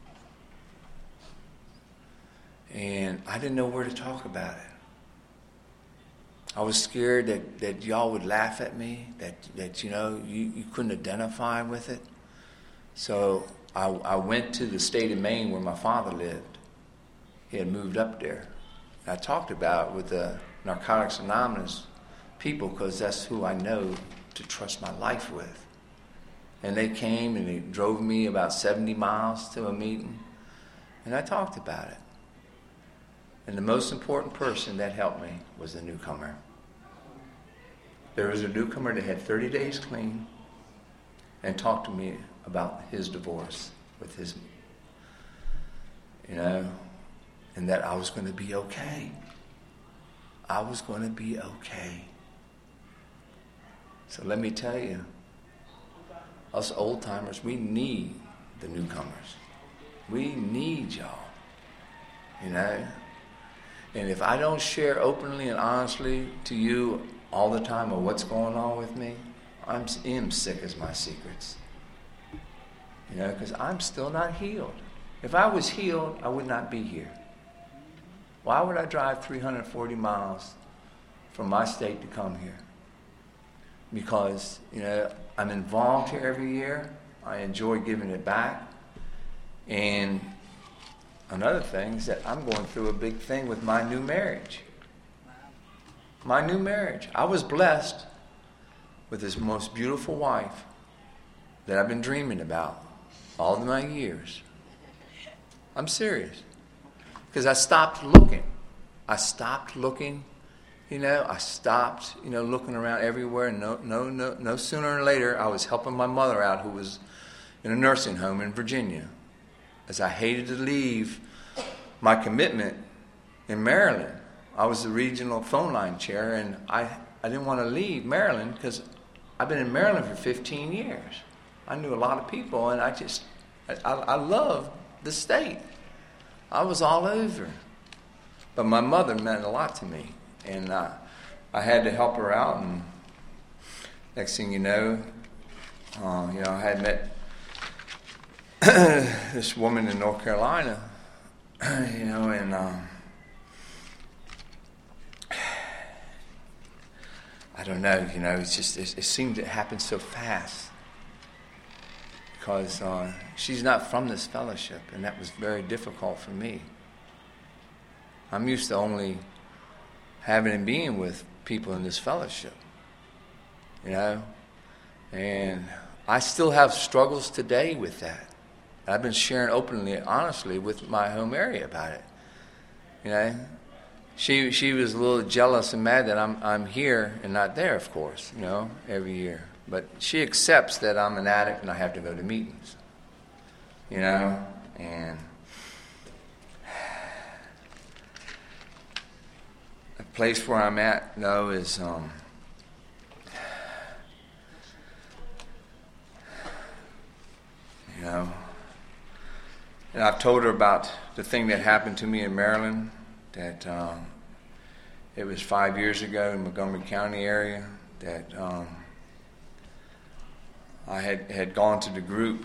And I didn't know where to talk about it. I was scared that, that y'all would laugh at me, that, that you know, you, you couldn't identify with it. So I, I went to the state of Maine where my father lived. He had moved up there. And I talked about it with the Narcotics Anonymous people, because that's who I know to trust my life with. And they came and they drove me about seventy miles to a meeting, and I talked about it. And the most important person that helped me was the newcomer. There was a newcomer that had thirty days clean and talked to me about his divorce with his, you know, and that I was going to be okay. I was going to be okay. So let me tell you, us old timers, we need the newcomers. We need y'all, you know. And if I don't share openly and honestly to you all the time of what's going on with me, I'm am sick as my secrets. You know, because I'm still not healed. If I was healed, I would not be here. Why would I drive three hundred forty miles from my state to come here? Because, you know, I'm involved here every year. I enjoy giving it back. And another thing is that I'm going through a big thing with my new marriage. My new marriage. I was blessed with this most beautiful wife that I've been dreaming about all of my years. I'm serious. Because I stopped looking. I stopped looking, you know, I stopped, you know, looking around everywhere. And no, no, no, no sooner than later, I was helping my mother out, who was in a nursing home in Virginia, as I hated to leave my commitment in Maryland. I was the regional phone line chair, and I, I didn't want to leave Maryland because I've been in Maryland for fifteen years. I knew a lot of people, and I just, I, I loved the state. I was all over. But my mother meant a lot to me, and uh, I had to help her out, and next thing you know, uh, you know, I had met this woman in North Carolina, you know, and um, I don't know, you know, it's just, it, it seemed to happen so fast, because uh, she's not from this fellowship, and that was very difficult for me. I'm used to only having and being with people in this fellowship, you know, and I still have struggles today with that. I've been sharing openly, honestly, with my home area about it. You know, she she was a little jealous and mad that I'm I'm here and not there, of course. You know, every year, but she accepts that I'm an addict and I have to go to meetings. You know, and the place where I'm at though is um, you know, and I've told her about the thing that happened to me in Maryland. That um, it was five years ago in Montgomery County area that um, I had had gone to the group.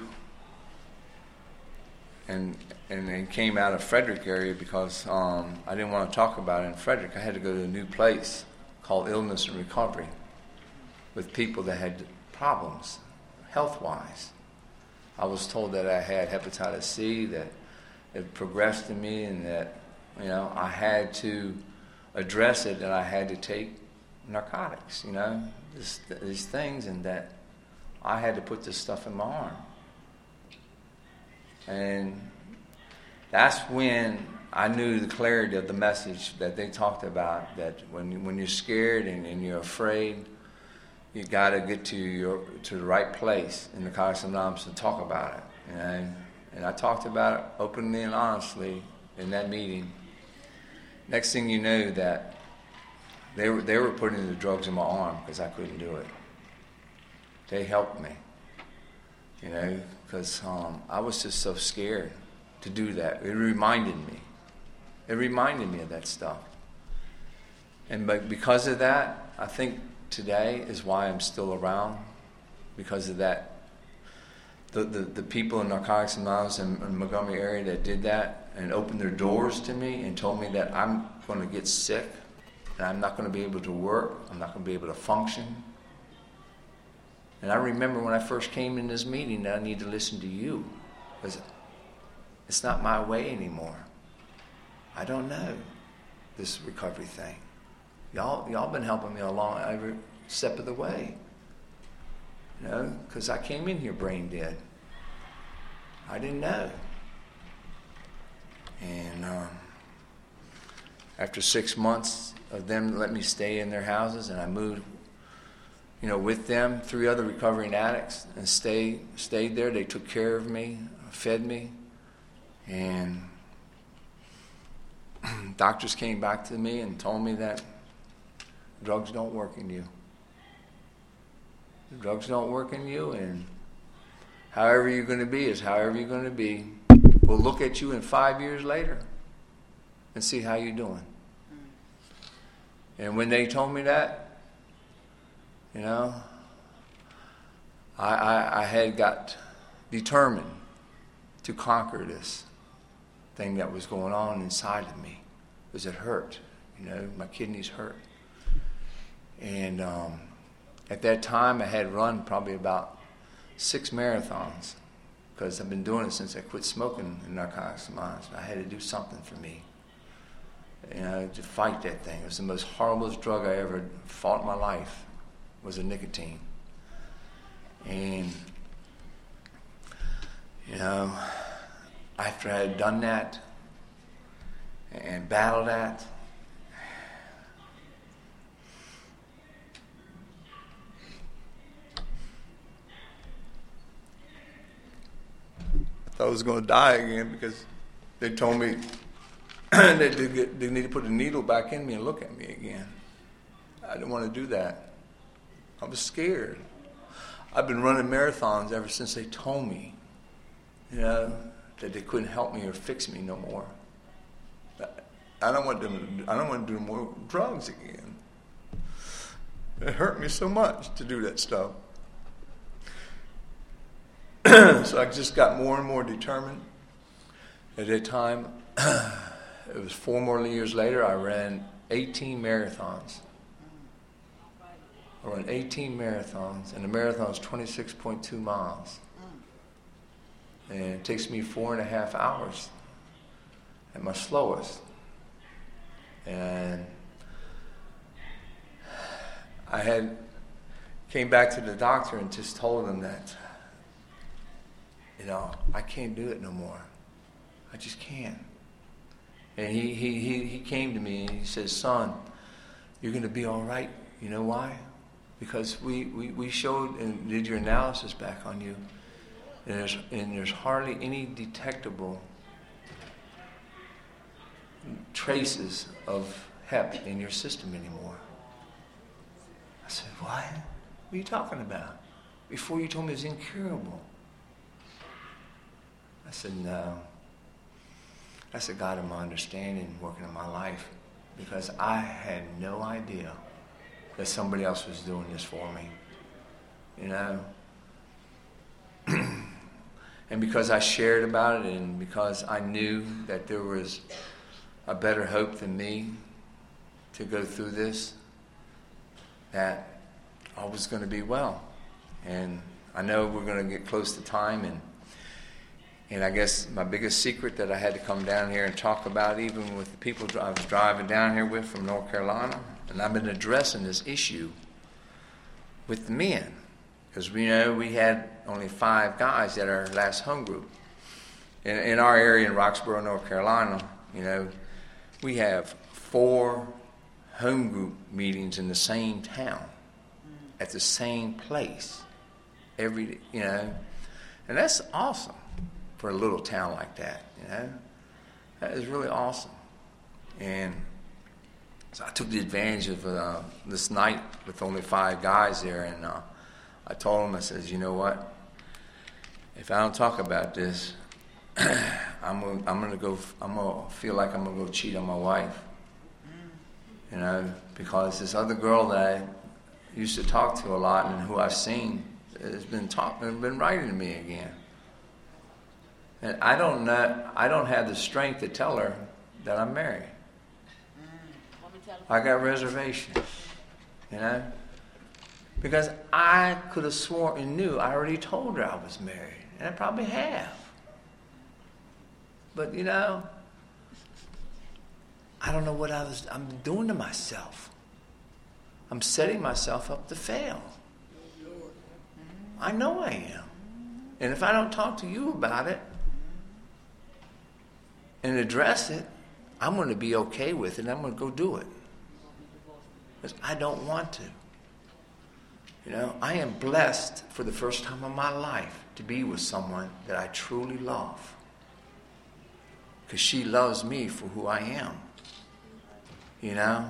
And and it came out of Frederick area because um, I didn't want to talk about it in Frederick. I had to go to a new place called Illness and Recovery with people that had problems health-wise. I was told that I had hepatitis C, that it progressed in me, and that you know I had to address it, and I had to take narcotics, you know, this, these things, and that I had to put this stuff in my arm. And that's when I knew the clarity of the message that they talked about, that when when you're scared and, and you're afraid, you got to get to your to the right place in the Narcotics Anonymous to talk about it. You know? And I talked about it openly and honestly in that meeting. Next thing you know, that they were they were putting the drugs in my arm because I couldn't do it. They helped me, you know. Because um, I was just so scared to do that. It reminded me. It reminded me of that stuff. And but because of that, I think today is why I'm still around. Because of that, the the, the people in Narcotics Anonymous in, in Montgomery area that did that and opened their doors to me and told me that I'm going to get sick and I'm not going to be able to work. I'm not going to be able to function. And I remember when I first came in this meeting that I need to listen to you, because it's not my way anymore. I don't know this recovery thing. Y'all, y'all been helping me along every step of the way. You know, because I came in here brain dead. I didn't know. And um, after six months of them letting me stay in their houses, and I moved, you know, with them, three other recovering addicts, and stay, stayed there. They took care of me, fed me, and doctors came back to me and told me that drugs don't work in you. The drugs don't work in you, and however you're going to be is however you're going to be. We'll look at you in five years later and see how you're doing. And when they told me that, you know, I, I, I had got determined to conquer this thing that was going on inside of me, because it hurt. You know, my kidneys hurt. And um, at that time, I had run probably about six marathons, because I've been doing it since I quit smoking in Narcotics Anonymous. I had to do something for me, you know, to fight that thing. It was the most horriblest drug I ever fought in my life. Was a nicotine. And, you know, after I had done that and battled that, I thought I was going to die again, because they told me that they, they need to put a needle back in me and look at me again. I didn't want to do that. I was scared. I've been running marathons ever since they told me, you know, that they couldn't help me or fix me no more. I don't want them. I don't want to do more drugs again. It hurt me so much to do that stuff. So I just got more and more determined. At that time, it was four more years later, I ran eighteen marathons. I run eighteen marathons, and the marathon is twenty-six point two miles. And it takes me four and a half hours at my slowest. And I had came back to the doctor and just told him that, you know, I can't do it no more. I just can't. And he, he, he, he came to me and he says, son, you're going to be all right. You know why? Because we, we, we showed and did your analysis back on you. And there's, and there's hardly any detectable traces of hep in your system anymore. I said, what? What are you talking about? Before you told me it was incurable. I said, no. That's a God of my understanding working in my life, because I had no idea that somebody else was doing this for me, you know. And because I shared about it, and because I knew that there was a better hope than me to go through this, that I was going to be well. And I know we're going to get close to time, and And I guess my biggest secret that I had to come down here and talk about, even with the people I was driving down here with from North Carolina, and I've been addressing this issue with the men. Because we know we had only five guys at our last home group. In, in our area in Roxborough, North Carolina, you know, we have four home group meetings in the same town, at the same place, every, you know, and that's awesome. For a little town like that, you know, that is really awesome. And so I took the advantage of uh, this night with only five guys there, and uh, I told them, I said, you know what? If I don't talk about this, I'm gonna, I'm gonna go. I'm gonna feel like I'm gonna go cheat on my wife, you know, because this other girl that I used to talk to a lot and who I've seen has been talking, been writing to me again. And I don't know, I don't have the strength to tell her that I'm married. I got reservations, you know? Because I could have sworn and knew I already told her I was married. And I probably have. But, you know, I don't know what I was, I'm doing to myself. I'm setting myself up to fail. I know I am. And if I don't talk to you about it, and address it, I'm going to be okay with it, and I'm going to go do it. Because I don't want to. You know, I am blessed for the first time in my life to be with someone that I truly love. Because she loves me for who I am. You know?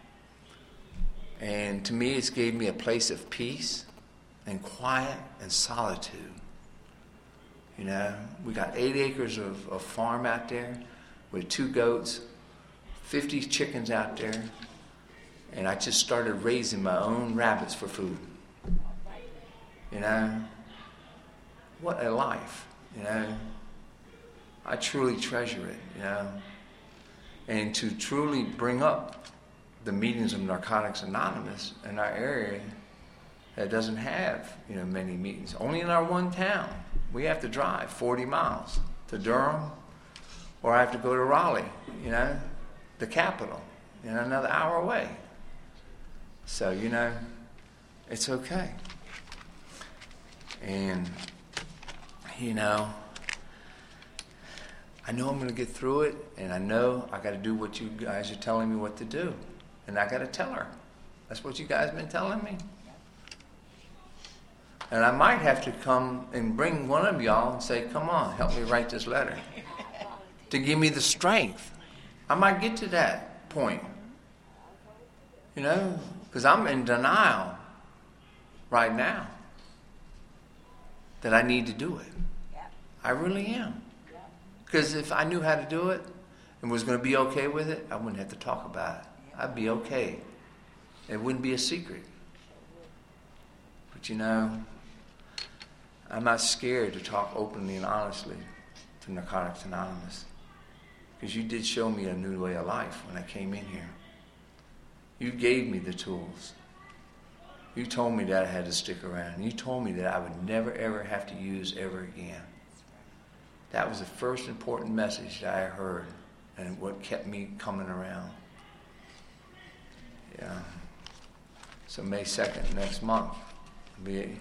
And to me, it's gave me a place of peace and quiet and solitude. You know, we got eight acres of, of farm out there with two goats, fifty chickens out there, and I just started raising my own rabbits for food. You know, what a life, you know. I truly treasure it, you know. And to truly bring up the meetings of Narcotics Anonymous in our area that doesn't have, you know, many meetings. Only in our one town. We have to drive forty miles to Durham, or I have to go to Raleigh, you know, the capital, you know, another hour away. So, you know, it's okay. And, you know, I know I'm going to get through it, and I know I got to do what you guys are telling me what to do. And I got to tell her. That's what you guys been telling me. And I might have to come and bring one of y'all and say, come on, help me write this letter. To give me the strength. I might get to that point. You know, because I'm in denial right now that I need to do it. I really am. Because if I knew how to do it and was going to be okay with it, I wouldn't have to talk about it. I'd be okay. It wouldn't be a secret. But you know, I'm not scared to talk openly and honestly to Narcotics Anonymous. Because you did show me a new way of life when I came in here. You gave me the tools. You told me that I had to stick around. You told me that I would never, ever have to use ever again. That was the first important message that I heard and what kept me coming around. Yeah. So May second, next month, I'll be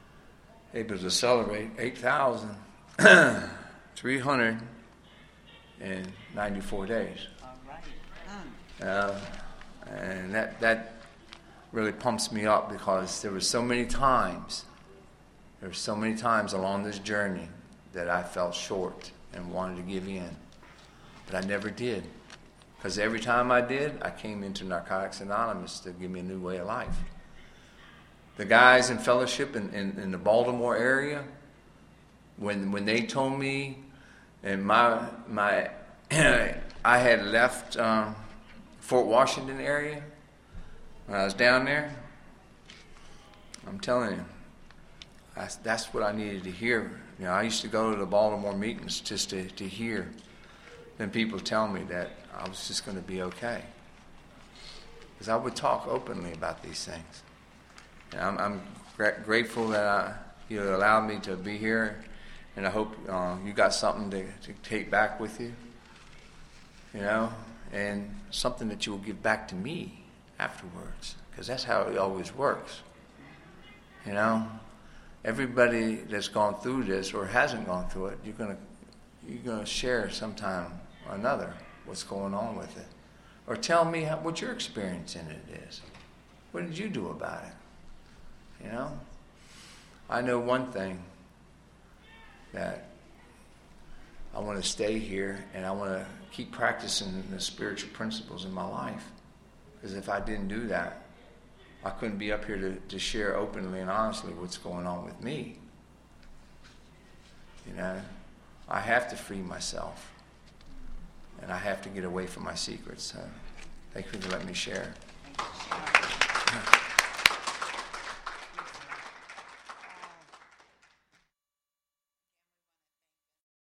able to celebrate eight thousand three hundred in ninety-four days. All right. Uh, and that that really pumps me up because there were so many times, there were so many times along this journey that I felt short and wanted to give in. But I never did. Because every time I did, I came into Narcotics Anonymous to give me a new way of life. The guys in fellowship in, in, in the Baltimore area, when when they told me, and my my I had left um, Fort Washington area when I was down there, I'm telling you, that's, that's what I needed to hear. You know, I used to go to the Baltimore meetings just to, to hear them people tell me that I was just going to be okay. Because I would talk openly about these things. And I'm, I'm gra- grateful that I, you allowed me to be here, and I hope uh, you got something to, to take back with you, you know, and something that you will give back to me afterwards, because that's how it always works, you know. Everybody that's gone through this or hasn't gone through it, you're gonna you're gonna share sometime or another what's going on with it, or tell me how, what your experience in it is. What did you do about it? You know, I know one thing, that I want to stay here and I want to keep practicing the spiritual principles in my life, because if I didn't do that, I couldn't be up here to, to share openly and honestly what's going on with me. You know, I have to free myself, and I have to get away from my secrets. So thank you for letting me share.